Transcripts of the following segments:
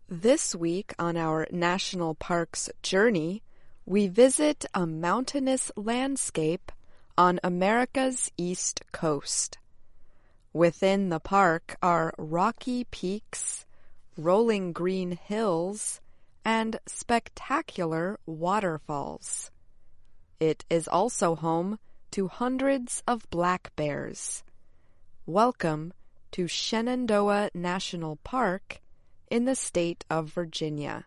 This week on our National Parks journey, we visit a mountainous landscape on America's East Coast. Within the park are rocky peaks, rolling green hills, and spectacular waterfalls. It is also home to hundreds of black bears. Welcome to Shenandoah National Park in the state of Virginia.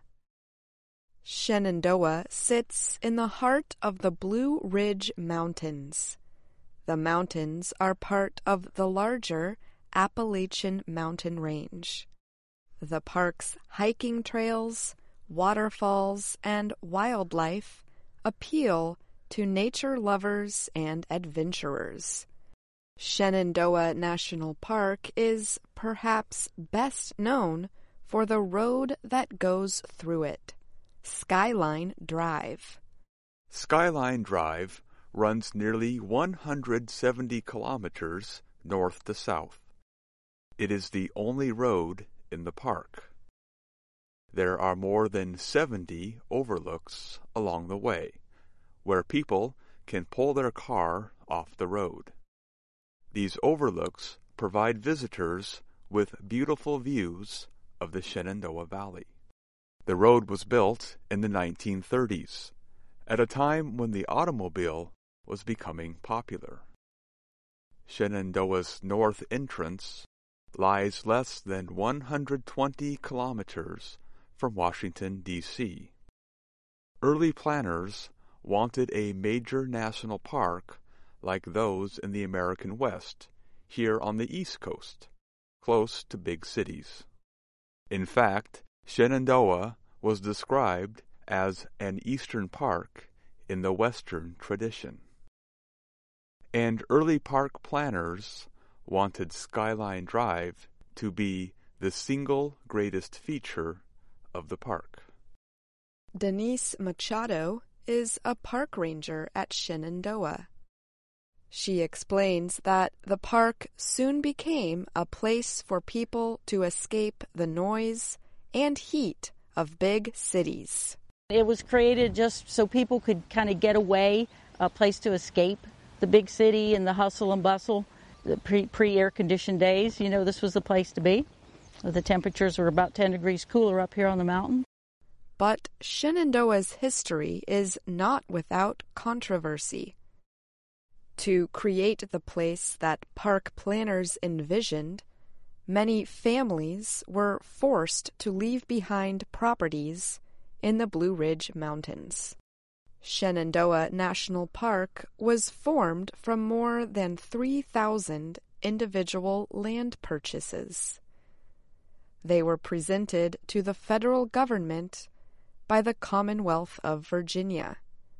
Shenandoah sits in the heart of the Blue Ridge Mountains. The mountains are part of the larger Appalachian Mountain Range. The park's hiking trails, waterfalls, and wildlife appeal to nature lovers and adventurers. Shenandoah National Park is perhaps best known for the road that goes through it, Skyline Drive. Skyline Drive runs nearly 170 kilometers north to south. It is the only road in the park. There are more than 70 overlooks along the way, where people can pull their car off the road. These overlooks provide visitors with beautiful views of the Shenandoah Valley. The road was built in the 1930s, at a time when the automobile was becoming popular. Shenandoah's north entrance lies less than 120 kilometers from Washington, D.C. Early planners wanted a major national park like those in the American West, here on the East Coast, close to big cities. In fact, Shenandoah was described as an eastern park in the Western tradition. And early park planners wanted Skyline Drive to be the single greatest feature of the park. Denise Machado is a park ranger at Shenandoah. She explains that the park soon became a place for people to escape the noise and heat of big cities. It was created just so people could kind of get away, a place to escape the big city and the hustle and bustle, the pre-air-conditioned days. This was the place to be. The temperatures were about 10 degrees cooler up here on the mountain. But Shenandoah's history is not without controversy. To create the place that park planners envisioned, many families were forced to leave behind properties in the Blue Ridge Mountains. Shenandoah National Park was formed from more than 3,000 individual land purchases. They were presented to the federal government by the Commonwealth of Virginia.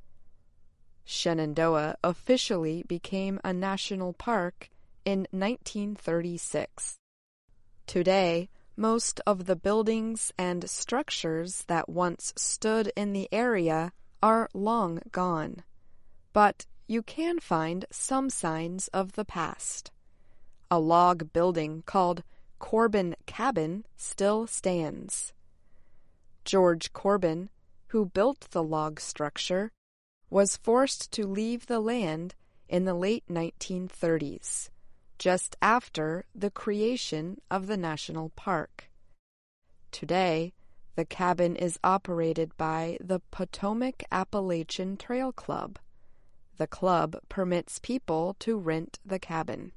Shenandoah officially became a national park in 1936. Today, most of the buildings and structures that once stood in the area are long gone, but you can find some signs of the past. A log building called Corbin Cabin still stands. George Corbin, who built the log structure, was forced to leave the land in the late 1930s, just after the creation of the national park. Today, the cabin is operated by the Potomac Appalachian Trail Club. The club permits people to rent the cabin.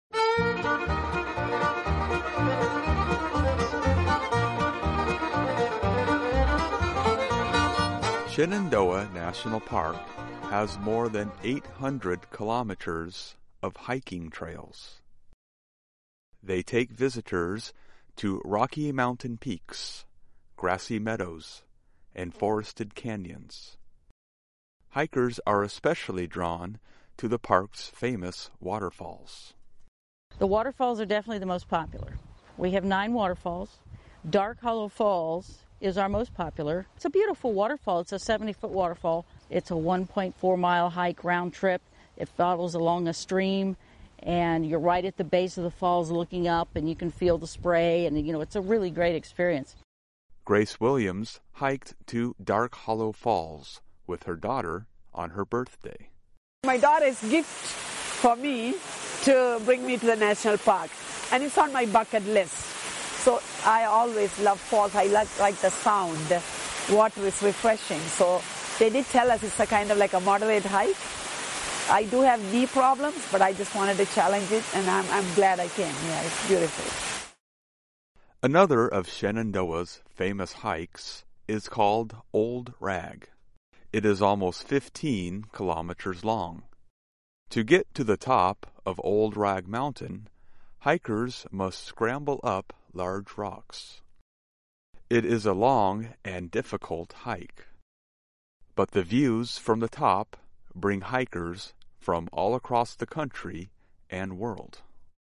Shenandoah National Park has more than 800 kilometers of hiking trails. They take visitors to rocky mountain peaks, grassy meadows, and forested canyons. Hikers are especially drawn to the park's famous waterfalls. The waterfalls are definitely the most popular. We have 9 waterfalls. Dark Hollow Falls is our most popular. It's a beautiful waterfall. It's a 70-foot waterfall. It's a 1.4-mile hike round trip. It follows along a stream, and you're right at the base of the falls looking up, and you can feel the spray, and it's a really great experience. Grace Williams hiked to Dark Hollow Falls with her daughter on her birthday. My daughter's gift for me to bring me to the national park, and it's on my bucket list. So I always love falls. I like the sound. Water is refreshing. So they did tell us it's a kind of like a moderate hike. I do have knee problems, but I just wanted to challenge it, and I'm glad I came. Yeah, it's beautiful. Another of Shenandoah's famous hikes is called Old Rag. It is almost 15 kilometers long. To get to the top of Old Rag Mountain, hikers must scramble up large rocks. It is a long and difficult hike, but the views from the top bring hikers from all across the country and world.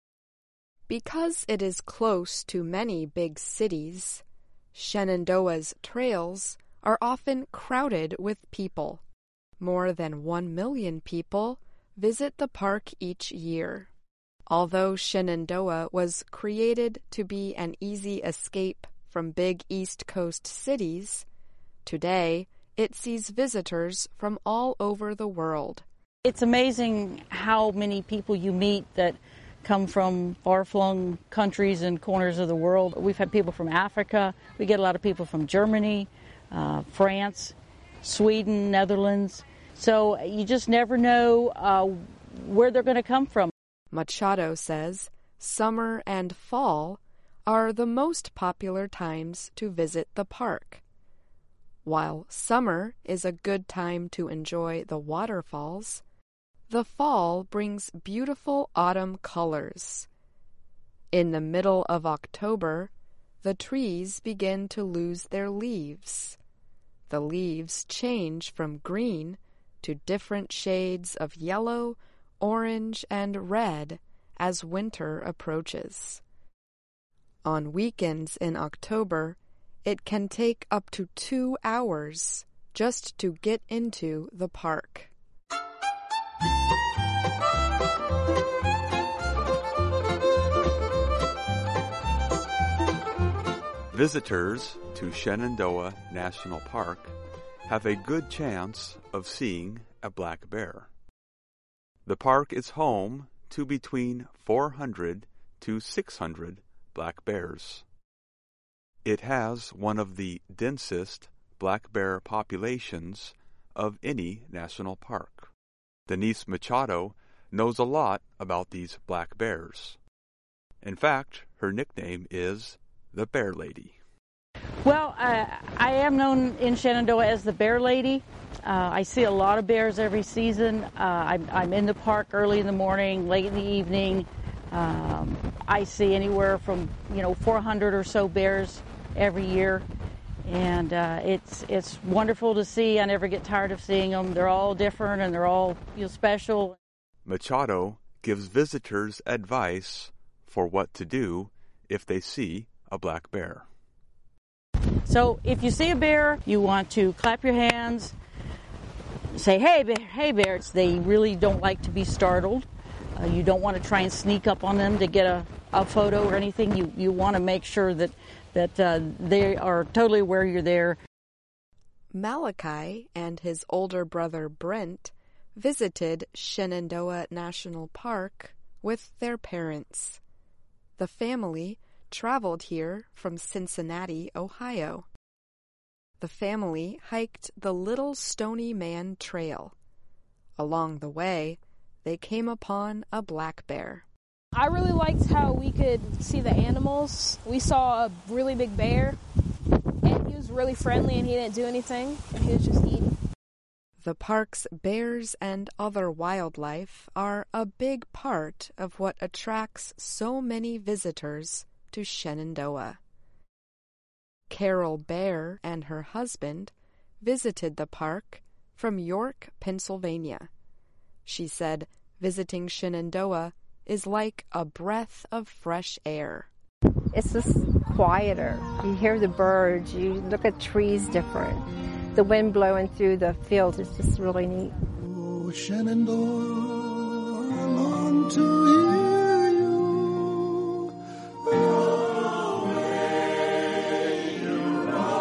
Because it is close to many big cities, Shenandoah's trails are often crowded with people. More than 1 million people visit the park each year. Although Shenandoah was created to be an easy escape from big East Coast cities, today it sees visitors from all over the world. It's amazing how many people you meet that come from far-flung countries and corners of the world. We've had people from Africa. We get a lot of people from Germany, France, Sweden, Netherlands. So you just never know where they're going to come from. Machado says summer and fall are the most popular times to visit the park. While summer is a good time to enjoy the waterfalls, the fall brings beautiful autumn colors. In the middle of October, the trees begin to lose their leaves. The leaves change from green to different shades of yellow, orange, and red as winter approaches. On weekends in October, it can take up to 2 hours just to get into the park. Visitors to Shenandoah National Park have a good chance of seeing a black bear. The park is home to between 400 to 600 black bears. It has one of the densest black bear populations of any national park. Denise Machado knows a lot about these black bears. In fact, her nickname is the Bear Lady. Well, I am known in Shenandoah as the Bear Lady. I see a lot of bears every season. I'm in the park early in the morning, late in the evening. I see anywhere from 400 or so bears every year, and it's wonderful to see. I never get tired of seeing them. They're all different and they're all special. Machado gives visitors advice for what to do if they see a black bear. So if you see a bear, you want to clap your hands, say, hey, bear, hey, bears. They really don't like to be startled. You don't want to try and sneak up on them to get a photo or anything. You want to make sure that they are totally aware you're there. Malachi and his older brother Brent visited Shenandoah National Park with their parents. The family traveled here from Cincinnati, Ohio. The family hiked the Little Stony Man Trail. Along the way, they came upon a black bear. I really liked how we could see the animals. We saw a really big bear, and he was really friendly, and he didn't do anything. He was just eating. The park's bears and other wildlife are a big part of what attracts so many visitors to Shenandoah. Carol Bear and her husband visited the park from York, Pennsylvania. She said visiting Shenandoah is like a breath of fresh air. It's just quieter. You hear the birds, you look at trees different. The wind blowing through the fields is just really neat. Oh, Shenandoah, I long to hear you. The way you roll.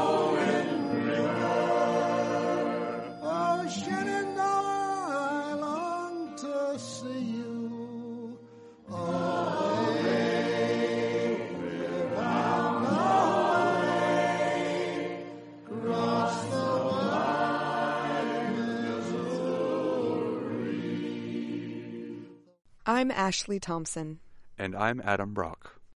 I'm Ashley Thompson. And I'm Adam Brock.